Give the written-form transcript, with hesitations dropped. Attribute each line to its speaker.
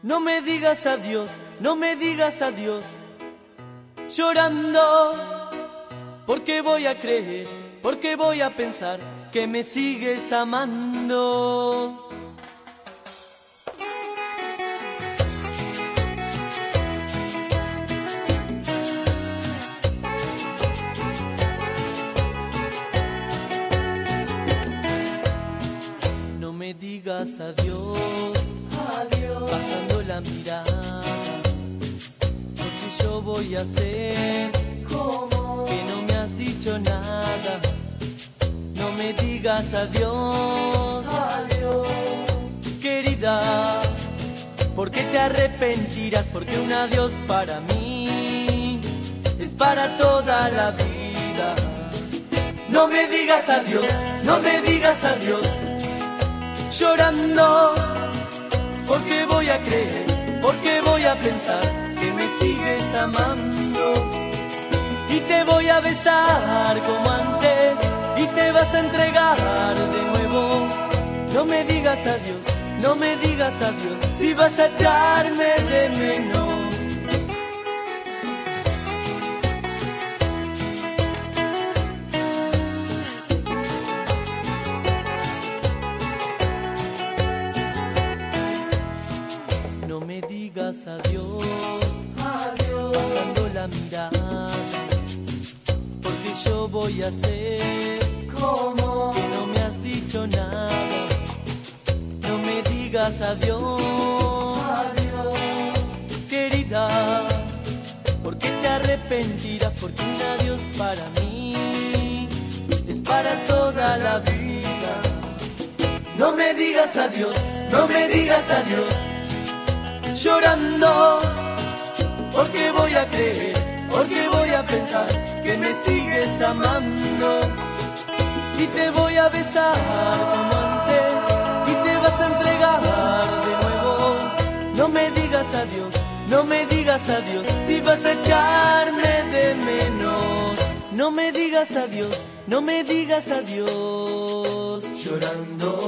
Speaker 1: No me digas adiós, no me digas adiós, llorando, porque voy a creer, porque voy a pensar que me sigues amando. No me digas adiós, adiós, bajando la mirada, porque yo voy a hacer como que no me has dicho nada. No me digas adiós, adiós, querida, porque te arrepentirás, porque un adiós para mí es para toda la vida. No me digas adiós, no me digas adiós, llorando, porque voy a creer, porque voy a pensar que me sigues amando. Y te voy a besar como antes, y te vas a entregar de nuevo. No me digas adiós, no me digas adiós, si vas a echarme de menos. No me digas adiós, adiós, bajando la mirada, porque yo voy a hacer como que no me has dicho nada. No me digas adiós, adiós, querida, porque te arrepentirás, porque un adiós para mí es para toda la vida. No me digas adiós, no me digas adiós, llorando, porque voy a creer, porque voy a pensar que me sigues amando. Y te voy a besar como antes, y te vas a entregar de nuevo. No me digas adiós, no me digas adiós, si vas a echarme de menos. No me digas adiós, no me digas adiós, llorando.